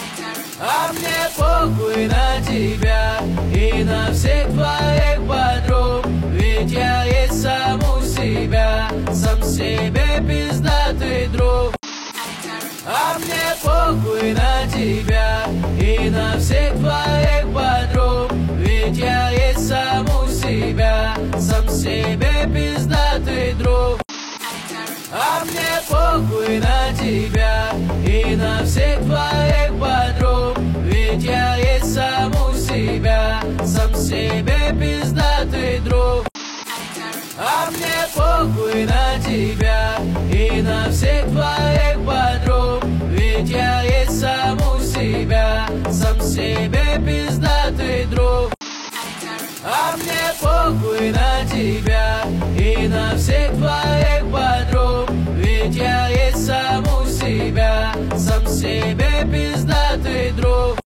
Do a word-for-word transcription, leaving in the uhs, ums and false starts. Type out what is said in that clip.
А мне похуй на тебя и на всех твоих подруг, ведь я есть сам у себя, сам себе пиздатый друг. А мне похуй на тебя и на всех твоих подруг, ведь я есть сам у себя, сам себе пиздатый друг. А мне похуй на тебя и на всех твоих подруг, ведь я есть сам у себя, сам себе пиздатый друг. А мне похуй на тебя и на всех твоих подруг, ведь я есть сам у себя, сам себе пиздатый друг. А мне похуй на тебя и на всех твоих подруг, ведь я есть сам у себя, сам себе пиздатый друг.